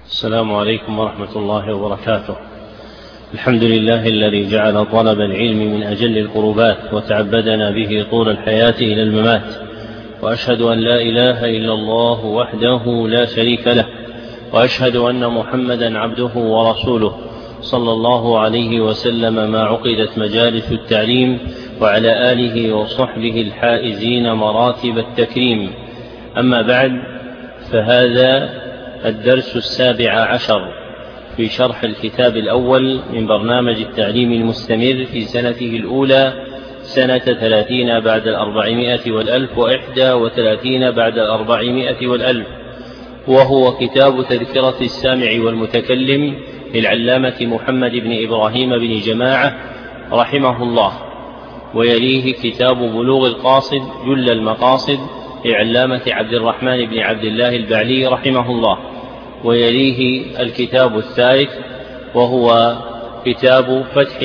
السلام عليكم ورحمة الله وبركاته. الحمد لله الذي جعل طلب العلم من أجل القربات وتعبدنا به طول الحياة إلى الممات، وأشهد أن لا إله إلا الله وحده لا شريك له، وأشهد أن محمدا عبده ورسوله صلى الله عليه وسلم ما عقدت مجالس التعليم، وعلى آله وصحبه الحائزين مراتب التكريم. أما بعد، فهذا الدرس 17 في شرح الكتاب الأول من برنامج التعليم المستمر في سنته الأولى، سنة 30 بعد 400 والألف، 31 بعد 400 والألف، وهو كتاب تذكرة السامع والمتكلم للعلامة محمد بن إبراهيم بن جماعة رحمه الله، ويليه كتاب بلوغ القاصد جل المقاصد لعلامة عبد الرحمن بن عبد الله البعلي رحمه الله، ويليه الكتاب الثالث وهو كتاب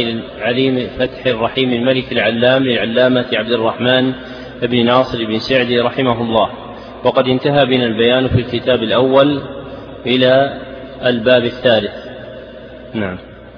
فتح الرحيم الملك العلام لعلامة عبد الرحمن بن ناصر بن سعدي رحمه الله. وقد انتهى بنا البيان في الكتاب الأول إلى الباب الثالث. نعم.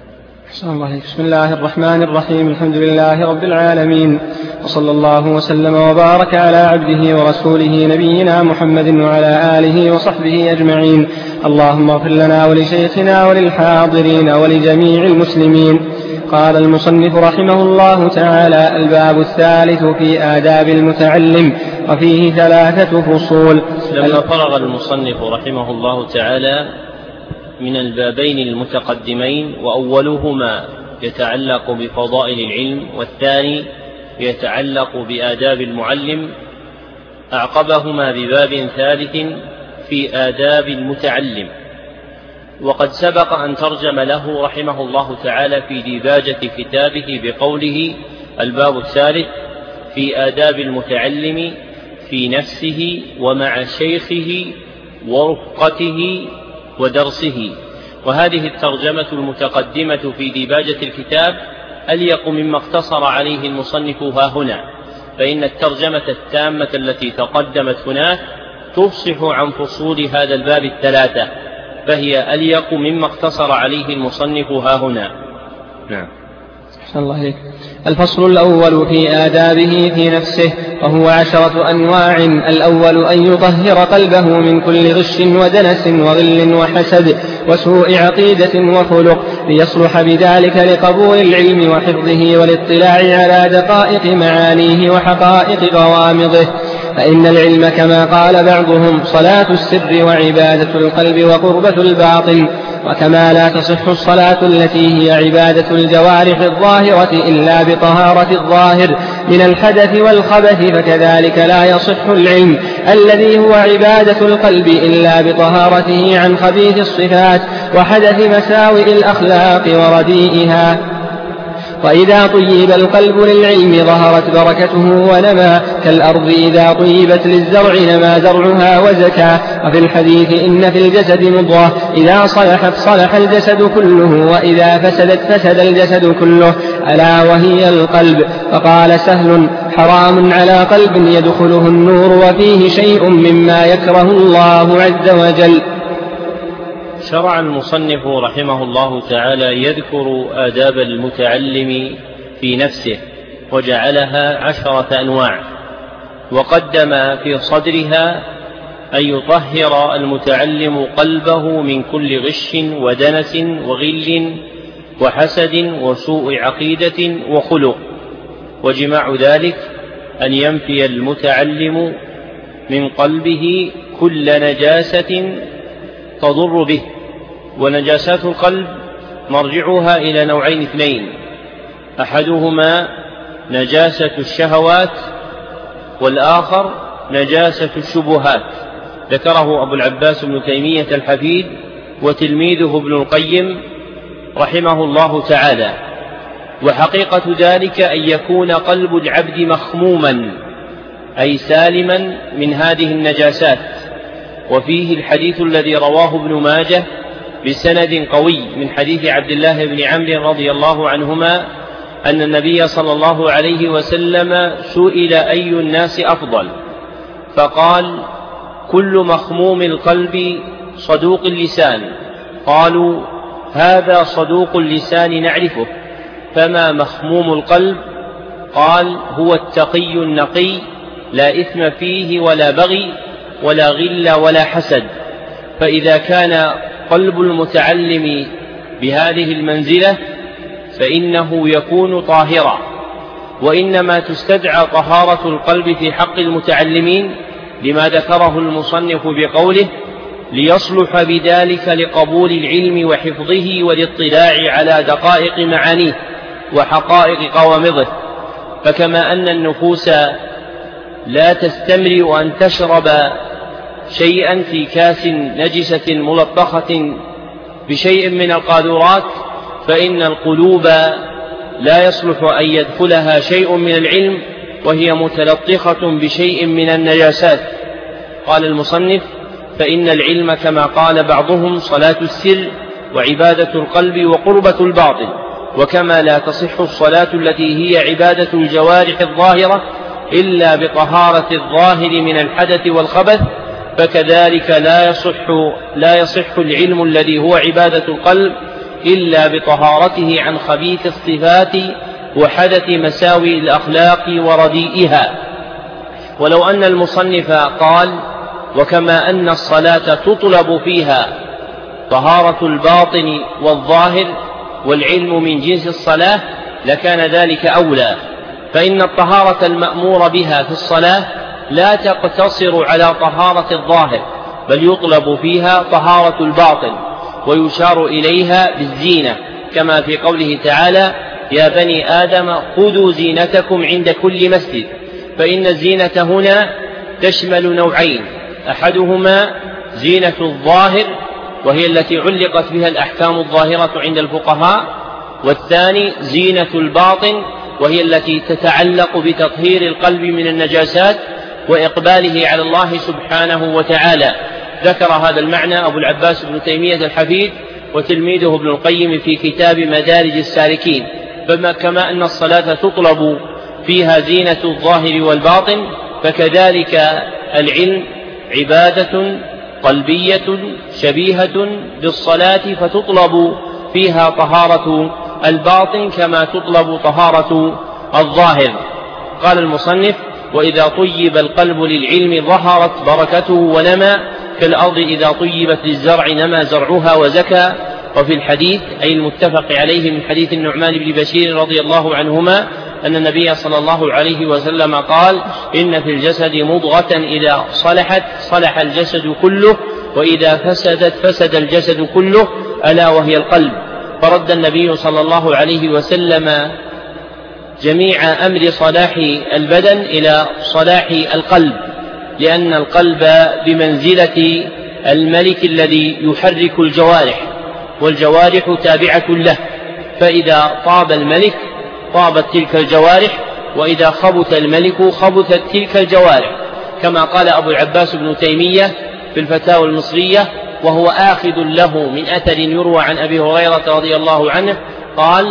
بسم الله الرحمن الرحيم. الحمد لله رب العالمين، وصلى الله وسلم وبارك على عبده ورسوله نبينا محمد وعلى آله وصحبه أجمعين. اللهم اغفر لنا ولشيخنا وللحاضرين ولجميع المسلمين. قال المصنف رحمه الله تعالى: الباب الثالث في آداب المتعلم، وفيه 3 فصول. لما فرغ المصنف رحمه الله تعالى من البابين المتقدمين، وأولهما يتعلق بفضائل العلم والثاني يتعلق بآداب المعلم، أعقبهما بباب ثالث في آداب المتعلم. وقد سبق أن ترجم له رحمه الله تعالى في ديباجة كتابه بقوله: الباب الثالث في آداب المتعلم في نفسه ومع شيخه ورفقته ودرسه. وهذه الترجمة المتقدمة في ديباجة الكتاب أليق مما اقتصر عليه المصنف هنا، فإن الترجمة التامة التي تقدمت هناك تفصح عن فصول هذا الباب 3، فهي أليق مما اقتصر عليه المصنف هنا. نعم. الله عليك. الفصل الأول في آدابه في نفسه، وهو 10 أنواع. الأول أن يطهر قلبه من كل غش ودنس وغل وحسد وسوء عقيدة وخلق، ليصلح بذلك لقبول العلم وحفظه والاطلاع على دقائق معانيه وحقائق غوامضه. فإن العلم كما قال بعضهم صلاة السر وعبادة القلب وقربة الباطن، وكما لا تصح الصلاة التي هي عبادة الجوارح الظاهرة إلا بطهارة الظاهر من الحدث والخبث، فكذلك لا يصح العلم الذي هو عبادة القلب إلا بطهارته عن خبيث الصفات وحدث مساوئ الأخلاق ورديئها. وإذا طيب القلب للعلم ظهرت بركته ونما، كالأرض إذا طيبت للزرع نما زرعها وزكى. وفي الحديث: إن في الجسد مضغة إذا صلحت صلح الجسد كله، وإذا فسدت فسد الجسد كله، ألا وهي القلب. فقال سهل: حرام على قلب يدخله النور وفيه شيء مما يكره الله عز وجل. شرع المصنف رحمه الله تعالى يذكر آداب المتعلم في نفسه، وجعلها 10 أنواع، وقدم في صدرها أن يطهر المتعلم قلبه من كل غش ودنس وغل وحسد وسوء عقيدة وخلق. وجماع ذلك أن ينفي المتعلم من قلبه كل نجاسة تضر به. ونجاسات القلب مرجعها إلى نوعين 2: أحدهما نجاسة الشهوات، والآخر نجاسة الشبهات. ذكره أبو العباس بن تيمية الحفيد وتلميذه ابن القيم رحمه الله تعالى. وحقيقة ذلك أن يكون قلب العبد مخموما، أي سالما من هذه النجاسات. وفيه الحديث الذي رواه ابن ماجه بسند قوي من حديث عبد الله بن عمرو رضي الله عنهما أن النبي صلى الله عليه وسلم سئل: أي الناس أفضل؟ فقال: كل مخموم القلب صدوق اللسان قالوا: هذا صدوق اللسان نعرفه، فما مخموم القلب؟ قال: هو التقي النقي، لا إثم فيه ولا بغي ولا غل ولا حسد. فإذا كان قلب المتعلم بهذه المنزلة فإنه يكون طاهرا. وإنما تستدعى طهارة القلب في حق المتعلمين لما ذكره المصنف بقوله: ليصلح بذلك لقبول العلم وحفظه والاطلاع على دقائق معانيه وحقائق قوامضه. فكما أن النفوس لا تستمرئ أن تشرب شيئا في كاس نجسة ملطخة بشيء من القاذورات، فإن القلوب لا يصلح أن يدخلها شيء من العلم وهي متلطخة بشيء من النجاسات. قال المصنف: فإن العلم كما قال بعضهم صلاة السر وعبادة القلب وقربة الباطن. وكما لا تصح الصلاة التي هي عبادة الجوارح الظاهرة إلا بطهارة الظاهر من الحدث والخبث، فكذلك لا يصح العلم الذي هو عبادة القلب إلا بطهارته عن خبيث الصفات وحدث مساوي الأخلاق ورديئها. ولو أن المصنف قال: وكما أن الصلاة تطلب فيها طهارة الباطن والظاهر والعلم من جنس الصلاة لكان ذلك أولى، فإن الطهارة المأمور بها في الصلاة لا تقتصر على طهارة الظاهر، بل يطلب فيها طهارة الباطن، ويشار إليها بالزينة، كما في قوله تعالى: يا بني آدم خذوا زينتكم عند كل مسجد. فإن الزينة هنا تشمل نوعين: أحدهما زينة الظاهر وهي التي علقت بها الأحكام الظاهرة عند الفقهاء، والثاني زينة الباطن وهي التي تتعلق بتطهير القلب من النجاسات وإقباله على الله سبحانه وتعالى. ذكر هذا المعنى أبو العباس بن تيمية الحفيد وتلميذه ابن القيم في كتاب مدارج السالكين. كما أن الصلاة تطلب فيها زينة الظاهر والباطن، فكذلك العلم عبادة قلبية شبيهة بالصلاة، فتطلب فيها طهارة الباطن كما تطلب طهارة الظاهر. قال المصنف: وإذا طيب القلب للعلم ظهرت بركته ونمى، كالأرض إذا طيبت للزرع نمى زرعها وزكى. وفي الحديث أي المتفق عليه من حديث النعمان بن بشير رضي الله عنهما أن النبي صلى الله عليه وسلم قال: إن في الجسد مضغة إذا صلحت صلح الجسد كله، وإذا فسدت فسد الجسد كله، ألا وهي القلب. فرد النبي صلى الله عليه وسلم جميع أمر صلاح البدن إلى صلاح القلب، لأن القلب بمنزلة الملك الذي يحرك الجوارح، والجوارح تابعة له، فإذا طاب الملك طابت تلك الجوارح، وإذا خبث الملك خبثت تلك الجوارح، كما قال أبو العباس بن تيمية في الفتاوى المصرية، وهو آخذ له من أثر يروى عن أبي هريرة رضي الله عنه قال: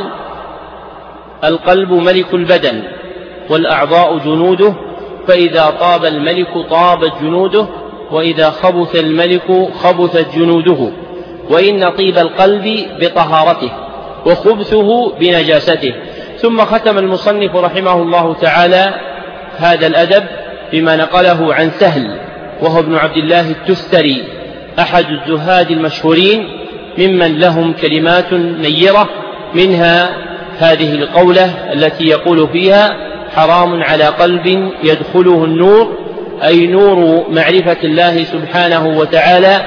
القلب ملك البدن والأعضاء جنوده، فإذا طاب الملك طابت جنوده، وإذا خبث الملك خبثت جنوده. وإن طيب القلب بطهارته وخبثه بنجاسته. ثم ختم المصنف رحمه الله تعالى هذا الأدب بما نقله عن سهل وهو ابن عبد الله التستري أحد الزهاد المشهورين ممن لهم كلمات نيرة، منها هذه القولة التي يقول فيها: حرام على قلب يدخله النور، أي نور معرفة الله سبحانه وتعالى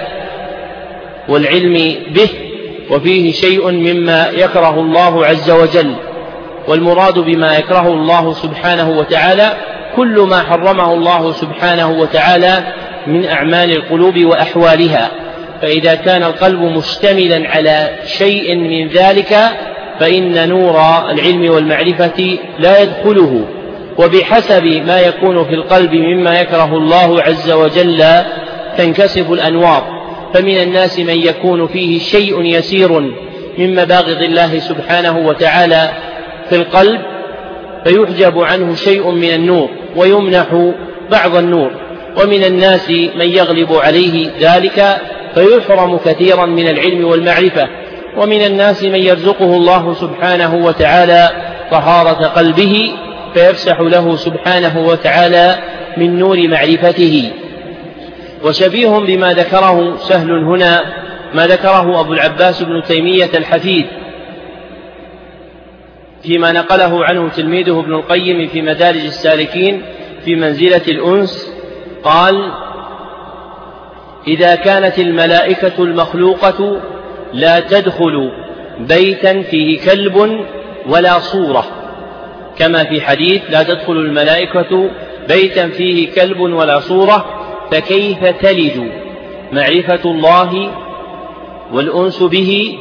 والعلم به، وفيه شيء مما يكره الله عز وجل. والمراد بما يكره الله سبحانه وتعالى كل ما حرمه الله سبحانه وتعالى من أعمال القلوب وأحوالها. فإذا كان القلب مشتملا على شيء من ذلك فإن نور العلم والمعرفة لا يدخله. وبحسب ما يكون في القلب مما يكره الله عز وجل تنكسف الأنوار. فمن الناس من يكون فيه شيء يسير من مباغض الله سبحانه وتعالى في القلب فيحجب عنه شيء من النور ويمنح بعض النور، ومن الناس من يغلب عليه ذلك فيحرم كثيرا من العلم والمعرفة. ومن الناس من يرزقه الله سبحانه وتعالى طهارة قلبه فيفسح له سبحانه وتعالى من نور معرفته. وشبيه بما ذكره سهل هنا ما ذكره أبو العباس بن تيمية الحفيد فيما نقله عنه تلميذه ابن القيم في مدارج السالكين في منزلة الأنس، قال: إذا كانت الملائكة المخلوقة لا تدخل بيتا فيه كلب ولا صورة، كما في حديث: لا تدخل الملائكة بيتا فيه كلب ولا صورة، فكيف تلج معرفة الله والأنس به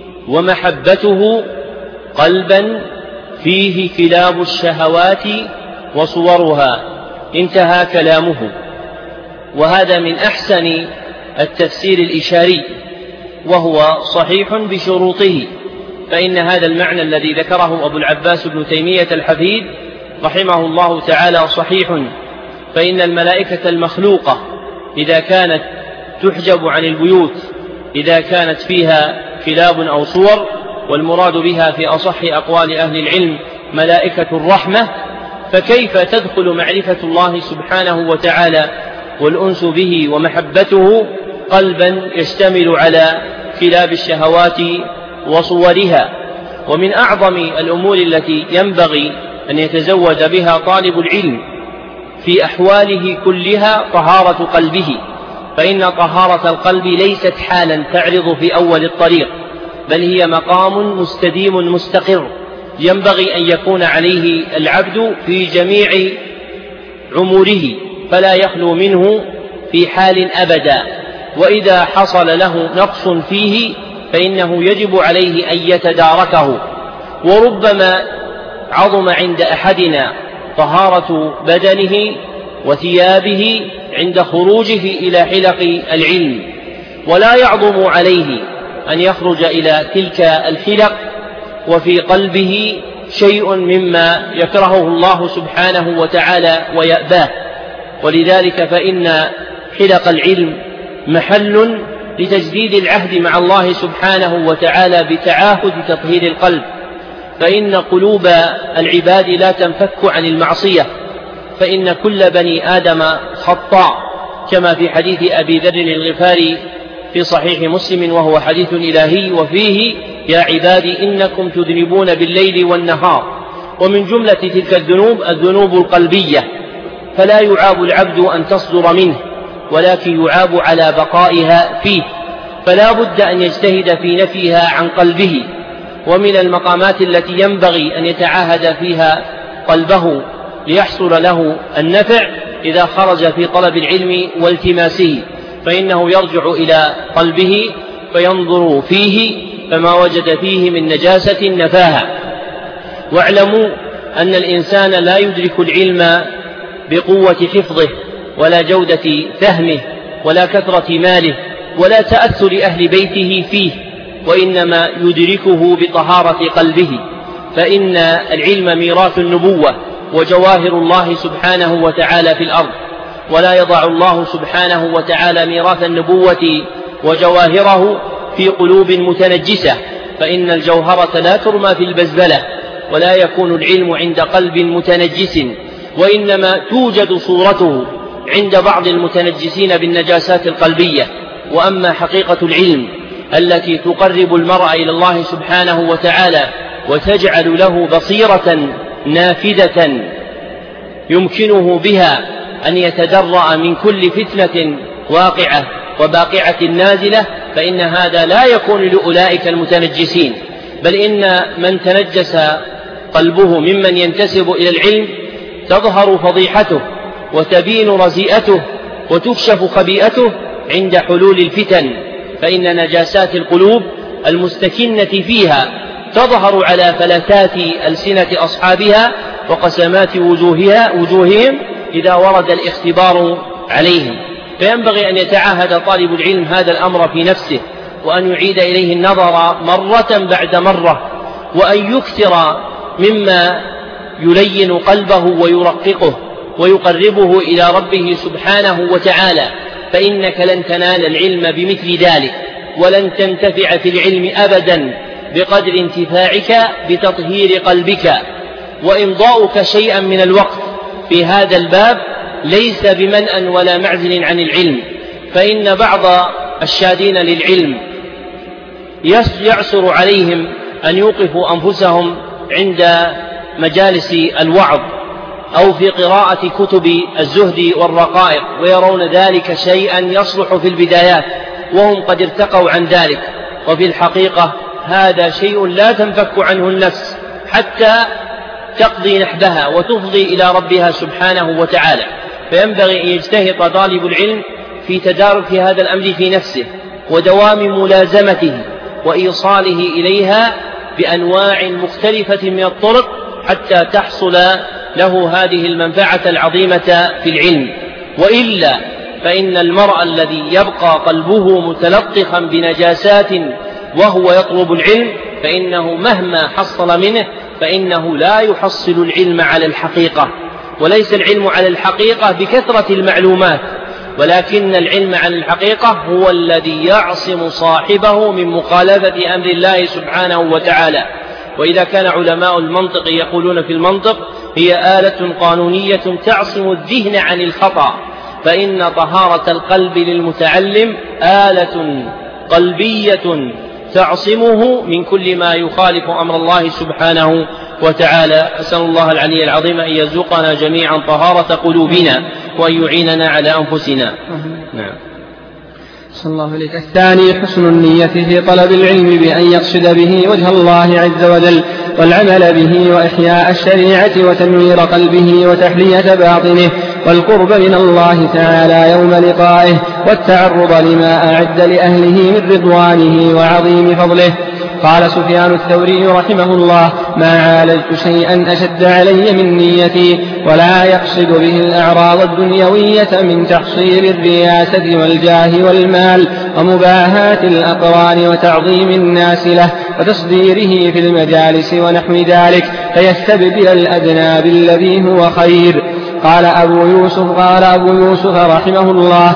ومحبته قلبا فيه كلاب الشهوات وصورها؟ انتهى كلامه. وهذا من أحسن التفسير الإشاري، وهو صحيح بشروطه، فإن هذا المعنى الذي ذكره أبو العباس بن تيمية الحفيد رحمه الله تعالى صحيح، فإن الملائكة المخلوقة إذا كانت تحجب عن البيوت إذا كانت فيها كلاب أو صور، والمراد بها في أصح أقوال أهل العلم ملائكة الرحمة، فكيف تدخل معرفة الله سبحانه وتعالى والأنس به ومحبته قلبا يشتمل على كلاب الشهوات وصورها؟ ومن أعظم الأمور التي ينبغي أن يتزود بها طالب العلم في أحواله كلها طهارة قلبه، فإن طهارة القلب ليست حالا تعرض في أول الطريق، بل هي مقام مستديم مستقر ينبغي أن يكون عليه العبد في جميع عمره، فلا يخلو منه في حال أبدا. وإذا حصل له نقص فيه فإنه يجب عليه أن يتداركه. وربما عظم عند أحدنا طهارة بدنه وثيابه عند خروجه إلى حلق العلم، ولا يعظم عليه أن يخرج إلى تلك الحلق وفي قلبه شيء مما يكرهه الله سبحانه وتعالى ويأباه. ولذلك فإن حلق العلم محل لتجديد العهد مع الله سبحانه وتعالى بتعاهد تطهير القلب، فإن قلوب العباد لا تنفك عن المعصية، فإن كل بني آدم خطاء، كما في حديث أبي ذر الغفاري في صحيح مسلم، وهو حديث إلهي، وفيه: يا عبادي إنكم تذنبون بالليل والنهار. ومن جملة تلك الذنوب القلبية، فلا يعاب العبد أن تصدر منه، ولكن يعاب على بقائها فيه، فلا بد أن يجتهد في نفيها عن قلبه. ومن المقامات التي ينبغي أن يتعاهد فيها قلبه ليحصل له النفع إذا خرج في طلب العلم والتماسه، فإنه يرجع إلى قلبه فينظر فيه، فما وجد فيه من نجاسة نفاها. واعلموا أن الإنسان لا يدرك العلم بقوة حفظه ولا جودة فهمه ولا كثرة ماله ولا تأثر أهل بيته فيه، وإنما يدركه بطهارة قلبه، فإن العلم ميراث النبوة وجواهر الله سبحانه وتعالى في الأرض، ولا يضع الله سبحانه وتعالى ميراث النبوة وجواهره في قلوب متنجسة، فإن الجوهرة لا ترمى في البزبلة، ولا يكون العلم عند قلب متنجس، وإنما توجد صورته عند بعض المتنجسين بالنجاسات القلبية. وأما حقيقة العلم التي تقرب المرء إلى الله سبحانه وتعالى وتجعل له بصيرة نافذة يمكنه بها أن يتدرأ من كل فتنة واقعة وباقعة نازلة، فإن هذا لا يكون لأولئك المتنجسين، بل إن من تنجس قلبه ممن ينتسب إلى العلم تظهر فضيحته وتبين رزيئته وتكشف خبيئته عند حلول الفتن، فإن نجاسات القلوب المستكنة فيها تظهر على فلتات ألسنة أصحابها وقسمات وجوههم إذا ورد الاختبار عليهم. فينبغي أن يتعاهد طالب العلم هذا الأمر في نفسه، وأن يعيد إليه النظر مرة بعد مرة، وأن يكثر مما يلين قلبه ويرققه ويقربه إلى ربه سبحانه وتعالى، فإنك لن تنال العلم بمثل ذلك، ولن تنتفع في العلم أبدا بقدر انتفاعك بتطهير قلبك. وإمضاؤك شيئا من الوقت في هذا الباب ليس بمنأ ولا معزل عن العلم، فإن بعض الشادين للعلم يعسر عليهم أن يوقفوا أنفسهم عند مجالس الوعظ أو في قراءة كتب الزهد والرقائق، ويرون ذلك شيئا يصلح في البدايات وهم قد ارتقوا عن ذلك. وفي الحقيقة هذا شيء لا تنفك عنه النفس حتى تقضي نحبها وتفضي إلى ربها سبحانه وتعالى. فينبغي أن يجتهد طالب العلم في تدارك هذا الأمر في نفسه ودوام ملازمته وإيصاله إليها بأنواع مختلفة من الطرق حتى تحصل له هذه المنفعة العظيمة في العلم. وإلا فإن المرء الذي يبقى قلبه متلطخا بنجاسات وهو يطلب العلم فإنه مهما حصل منه فإنه لا يحصل العلم على الحقيقة. وليس العلم على الحقيقة بكثرة المعلومات، ولكن العلم على الحقيقة هو الذي يعصم صاحبه من مخالفة أمر الله سبحانه وتعالى. وإذا كان علماء المنطق يقولون في المنطق هي آلة قانونية تعصم الذهن عن الخطأ، فإن طهارة القلب للمتعلم آلة قلبية تعصمه من كل ما يخالف أمر الله سبحانه وتعالى. أسأل الله العلي العظيم أن يرزقنا جميعا طهارة قلوبنا وأن يعيننا على أنفسنا. نعم. صلى الله عليك. الثاني حسن النية في طلب العلم بأن يقصد به وجه الله عز وجل والعمل به وإحياء الشريعة وتنوير قلبه وتحلية باطنه والقرب من الله تعالى يوم لقائه والتعرض لما أعد لأهله من رضوانه وعظيم فضله. قال سفيان الثوري رحمه الله: ما عالجت شيئا أشد علي من نيتي، ولا يقصد به الأعراض الدنيوية من تحصيل الرياسة والجاه والمال ومباهاة الأقران وتعظيم الناس له وتصديره في المجالس ونحو ذلك فيستبدل الأدنى بالذي هو خير. قال أبو يوسف رحمه الله: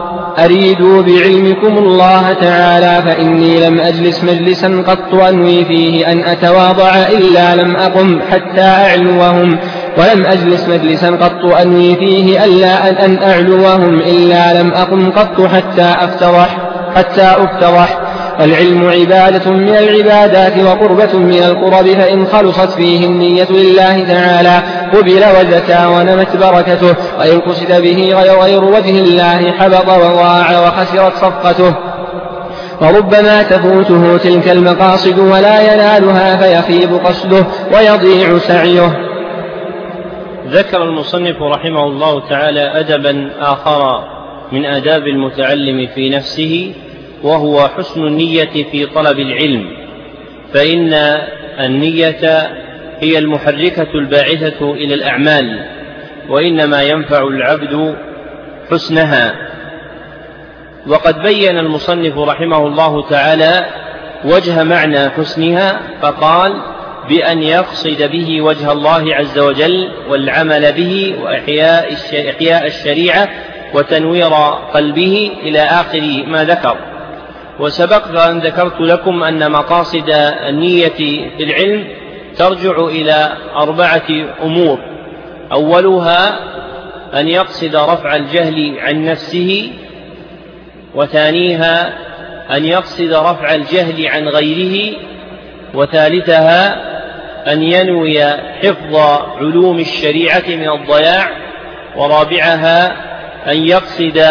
أريدوا بعلمكم الله تعالى، فإني لم أجلس مجلسا قط أنوي فيه أن أتواضع إلا لم أقم حتى أعلوهم، ولم أجلس مجلسا قط أنوي فيه ألا أن أعلوهم إلا لم أقم قط حتى أفتضح. العلم عبادة من العبادات وقربة من القرب، فإن خلصت فيه النية لله تعالى قبل وزكى ونمت بركته، وإن قصد به غير وجه الله حبط وضاع وخسرت صفقته. وربما تفوته تلك المقاصد ولا ينالها فيخيب قصده ويضيع سعيه. ذكر المصنف رحمه الله تعالى أدبا آخر من آداب المتعلم في نفسه، وهو حسن النية في طلب العلم، فإن النية هي المحركة الباعثة إلى الأعمال، وإنما ينفع العبد حسنها. وقد بين المصنف رحمه الله تعالى وجه معنى حسنها، فقال: بأن يقصد به وجه الله عز وجل والعمل به وإحياء الشريعة وتنوير قلبه إلى آخر ما ذكر. وسبق أن ذكرت لكم أن مقاصد النية في العلم ترجع إلى 4 أمور: أولها أن يقصد رفع الجهل عن نفسه، وثانيها أن يقصد رفع الجهل عن غيره، وثالثها أن ينوي حفظ علوم الشريعة من الضياع، ورابعها أن يقصد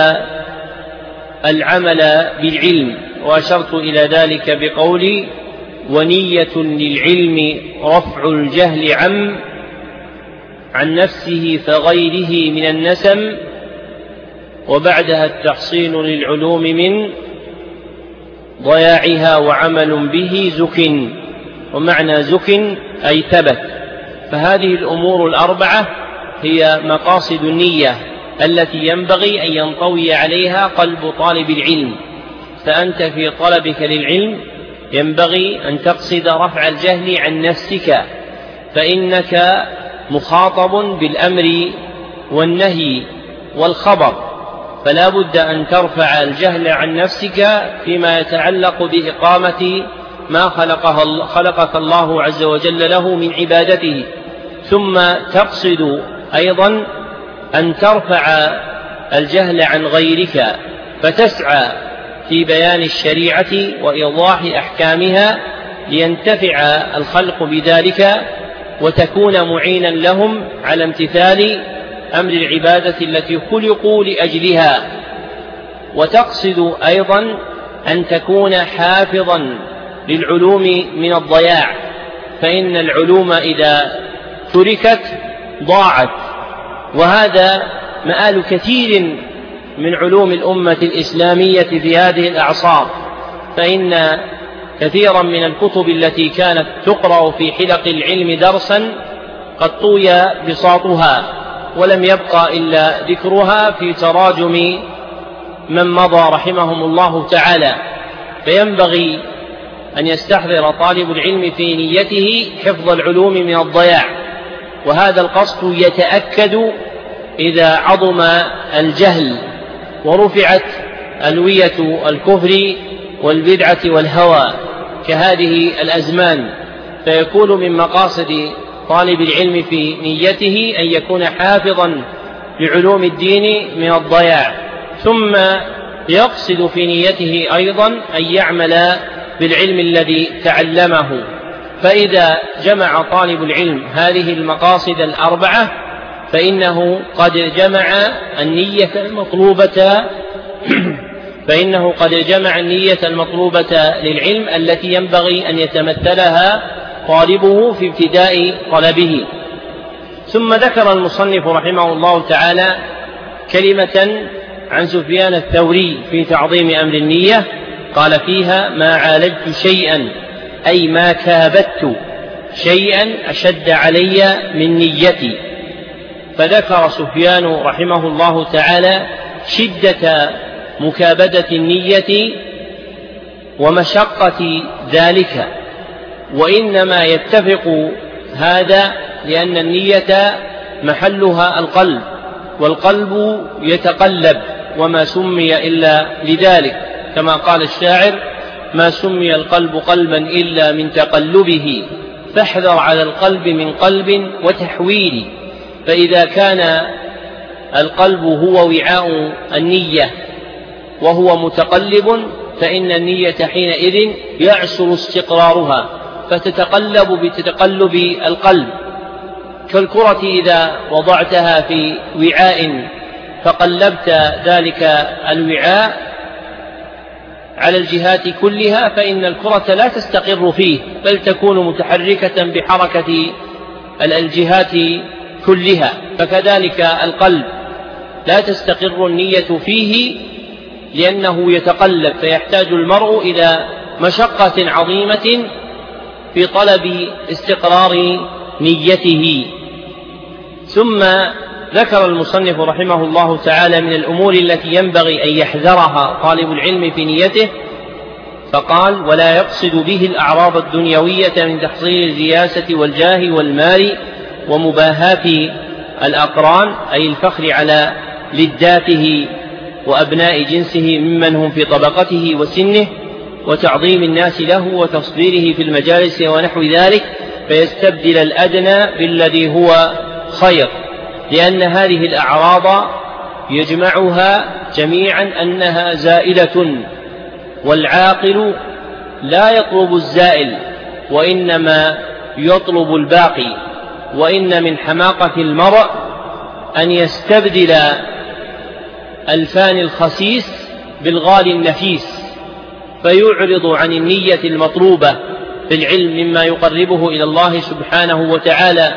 العمل بالعلم. وأشرت إلى ذلك بقولي: ونية للعلم رفع الجهل عن نفسه فغيره من النسم، وبعدها التحصين للعلوم من ضياعها وعمل به زك. ومعنى زك أي ثبت. فهذه الأمور 4 هي مقاصد النية التي ينبغي أن ينطوي عليها قلب طالب العلم. فأنت في طلبك للعلم ينبغي أن تقصد رفع الجهل عن نفسك، فإنك مخاطب بالأمر والنهي والخبر، فلا بد أن ترفع الجهل عن نفسك فيما يتعلق بإقامة ما خلقك الله عز وجل له من عبادته، ثم تقصد أيضا أن ترفع الجهل عن غيرك، فتسعى في بيان الشريعة وإيضاح أحكامها لينتفع الخلق بذلك، وتكون معينا لهم على امتثال أمر العبادة التي خلقوا لأجلها. وتقصد أيضا أن تكون حافظا للعلوم من الضياع، فإن العلوم إذا تركت ضاعت، وهذا مآل كثير من علوم الأمة الإسلامية في هذه الأعصار، فإن كثيرا من الكتب التي كانت تقرأ في حلق العلم درسا قد طوي بساطها، ولم يبقى إلا ذكرها في تراجم من مضى رحمهم الله تعالى. فينبغي أن يستحضر طالب العلم في نيته حفظ العلوم من الضياع، وهذا القصد يتأكد إذا عظم الجهل ورفعت ألوية الكفر والبدعة والهوى كهذه الأزمان، فيكون من مقاصد طالب العلم في نيته أن يكون حافظا لعلوم الدين من الضياع، ثم يقصد في نيته أيضا أن يعمل بالعلم الذي تعلمه. فإذا جمع طالب العلم هذه المقاصد الأربعة فإنه قد جمع النية المطلوبة للعلم التي ينبغي أن يتمثلها طالبه في ابتداء طلبه. ثم ذكر المصنف رحمه الله تعالى كلمة عن سفيان الثوري في تعظيم أمر النية، قال فيها: ما عالجت شيئا، أي ما كابدت شيئا أشد علي من نيتي. فذكر سفيان رحمه الله تعالى شدة مكابدة النية ومشقة ذلك، وإنما يتفق هذا لأن النية محلها القلب، والقلب يتقلب وما سمي إلا لذلك، كما قال الشاعر: ما سمي القلب قلبا إلا من تقلبه، فاحذر على القلب من قلب وتحويل. فإذا كان القلب هو وعاء النية وهو متقلب فإن النية حينئذ يعسر استقرارها، فتتقلب بتتقلب القلب، كالكرة إذا وضعتها في وعاء فقلبت ذلك الوعاء على الجهات كلها فإن الكرة لا تستقر فيه، بل تكون متحركة بحركة الجهات كلها. فكذلك القلب لا تستقر النية فيه لأنه يتقلب، فيحتاج المرء إلى مشقة عظيمة في طلب استقرار نيته. ثم ذكر المصنف رحمه الله تعالى من الأمور التي ينبغي أن يحذرها طالب العلم في نيته، فقال: ولا يقصد به الأعراض الدنيوية من تحصيل الرياسة والجاه والمال ومباهاة الأقران، أي الفخر على لذاته وأبناء جنسه ممن هم في طبقته وسنه، وتعظيم الناس له وتصديره في المجالس ونحو ذلك، فيستبدل الأدنى بالذي هو خير، لأن هذه الأعراض يجمعها جميعا أنها زائلة، والعاقل لا يطلب الزائل وإنما يطلب الباقي. وإن من حماقة المرء أن يستبدل الفاني الخسيس بالغالي النفيس، فيعرض عن النية المطلوبة في العلم مما يقربه إلى الله سبحانه وتعالى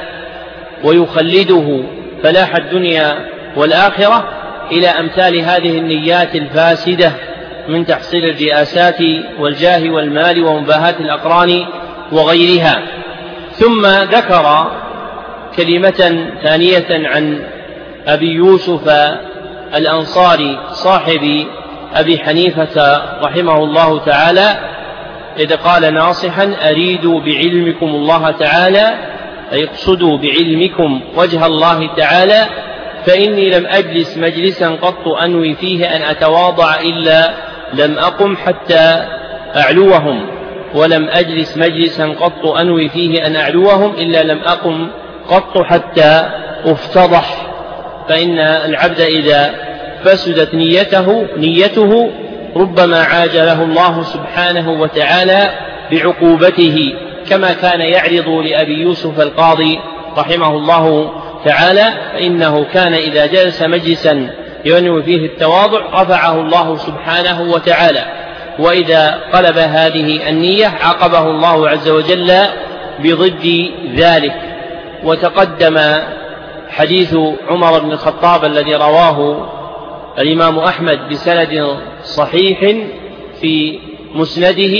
ويخلده فلاح الدنيا والآخرة إلى أمثال هذه النيات الفاسدة من تحصيل الرئاسات والجاه والمال ومباهاة الأقران وغيرها. ثم ذكر كلمة ثانية عن أبي يوسف الأنصاري صاحب أبي حنيفة رحمه الله تعالى، إذ قال ناصحا: أريدوا بعلمكم الله تعالى، أي اقصدوا بعلمكم وجه الله تعالى، فإني لم أجلس مجلسا قط أنوي فيه أن أتواضع إلا لم أقم حتى أعلوهم، ولم أجلس مجلسا قط أنوي فيه أن أعلوهم إلا لم أقم قط حتى أفتضح. فإن العبد إذا فسدت نيته ربما عاجله الله سبحانه وتعالى بعقوبته، كما كان يعرض لأبي يوسف القاضي رحمه الله تعالى، فإنه كان إذا جلس مجلسا ينوي فيه التواضع رفعه الله سبحانه وتعالى، وإذا قلب هذه النية عاقبه الله عز وجل بضد ذلك. وتقدم حديث عمر بن الخطاب الذي رواه الإمام أحمد بسند صحيح في مسنده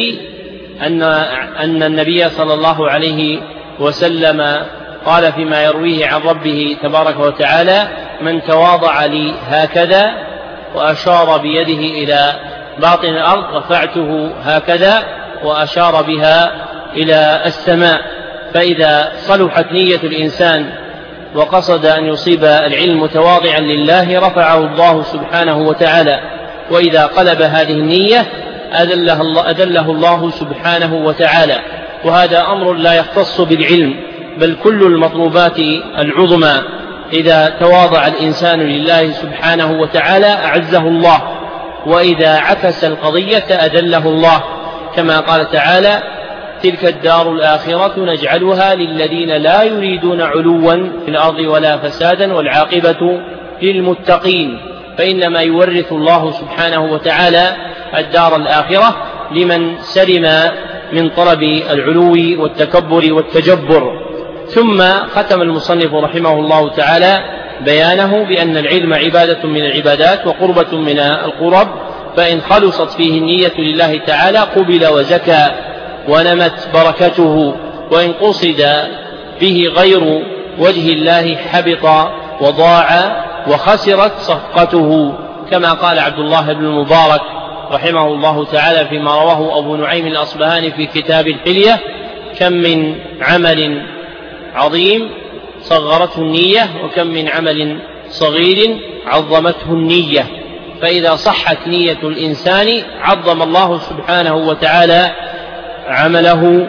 أن النبي صلى الله عليه وسلم قال فيما يرويه عن ربه تبارك وتعالى: من تواضع لي هكذا، وأشار بيده إلى باطن الأرض، رفعته هكذا، وأشار بها إلى السماء. فإذا صلحت نية الإنسان وقصد أن يصيب العلم متواضعا لله رفعه الله سبحانه وتعالى، وإذا قلب هذه النية أذله الله سبحانه وتعالى. وهذا أمر لا يختص بالعلم، بل كل المطلوبات العظمى إذا تواضع الإنسان لله سبحانه وتعالى أعزه الله، وإذا عكس القضية أذله الله، كما قال تعالى: تلك الدار الآخرة نجعلها للذين لا يريدون علوا في الأرض ولا فسادا والعاقبة للمتقين. فإنما يورث الله سبحانه وتعالى الدار الآخرة لمن سلم من طلب العلو والتكبر والتجبر. ثم ختم المصنف رحمه الله تعالى بيانه بأن العلم عبادة من العبادات وقربة من القرب، فإن خلصت فيه النية لله تعالى قبل وزكى ونمت بركته، وإن قصد به غير وجه الله حبط وضاع وخسرت صفقته، كما قال عبد الله بن المبارك رحمه الله تعالى فيما رواه أبو نعيم الأصبهاني في كتاب الحلية: كم من عمل عظيم صغرته النية، وكم من عمل صغير عظمته النية. فإذا صحت نية الإنسان عظم الله سبحانه وتعالى عمله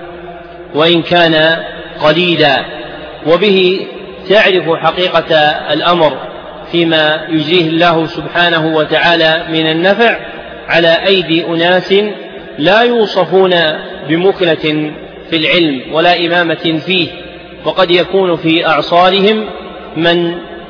وإن كان قليلا. وبه تعرف حقيقة الأمر فيما يجريه الله سبحانه وتعالى من النفع على أيدي أناس لا يوصفون بمكنة في العلم ولا إمامة فيه، وقد يكون في أعصارهم من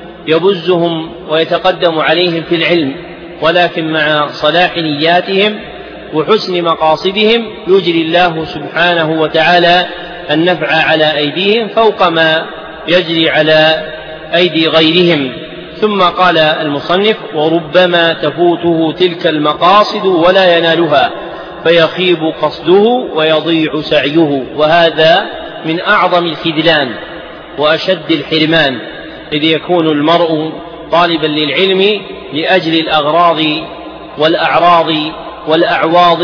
يبزهم ويتقدم عليهم في العلم، ولكن مع صلاح نياتهم وحسن مقاصدهم يجري الله سبحانه وتعالى النفع على أيديهم فوق ما يجري على أيدي غيرهم. ثم قال المصنف: وربما تفوته تلك المقاصد ولا ينالها فيخيب قصده ويضيع سعيه، وهذا من أعظم الخذلان وأشد الحرمان، إذ يكون المرء طالبا للعلم لأجل الأغراض والأعراض والأعواض،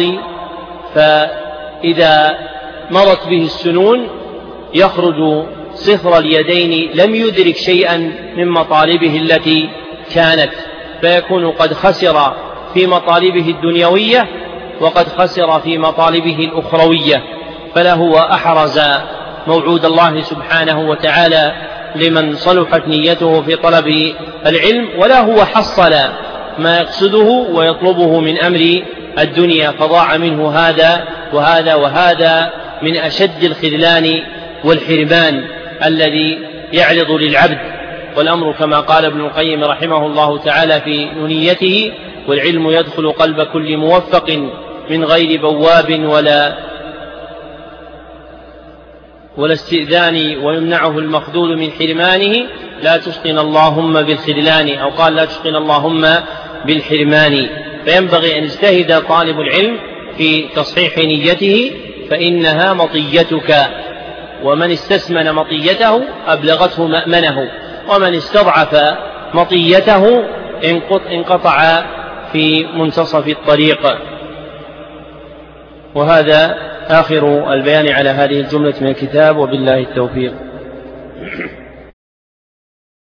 فإذا مرت به السنون يخرج صفر اليدين لم يدرك شيئا من مطالبه التي كانت، فيكون قد خسر في مطالبه الدنيوية وقد خسر في مطالبه الأخروية. فلا هو أحرز موعود الله سبحانه وتعالى لمن صلحت نيته في طلب العلم، ولا هو حصل ما يقصده ويطلبه من أمر الدنيا، فضاع منه هذا وهذا وهذا من أشد الخذلان والحرمان الذي يعرض للعبد. والأمر كما قال ابن القيم رحمه الله تعالى في نونيته: والعلم يدخل قلب كل موفق من غير بواب ولا استئذان، ويمنعه المخذول من حرمانه. لا تشقنا اللهم بالخذلان، أو قال: لا تشقنا اللهم بالحرمان. فينبغي أن يجتهد طالب العلم في تصحيح نيته، فإنها مطيتك، ومن استسمن مطيته أبلغته مأمنه، ومن استضعف مطيته انقطع في منتصف الطريق. وهذا آخر البيان على هذه الجملة من الكتاب، وبالله التوفيق.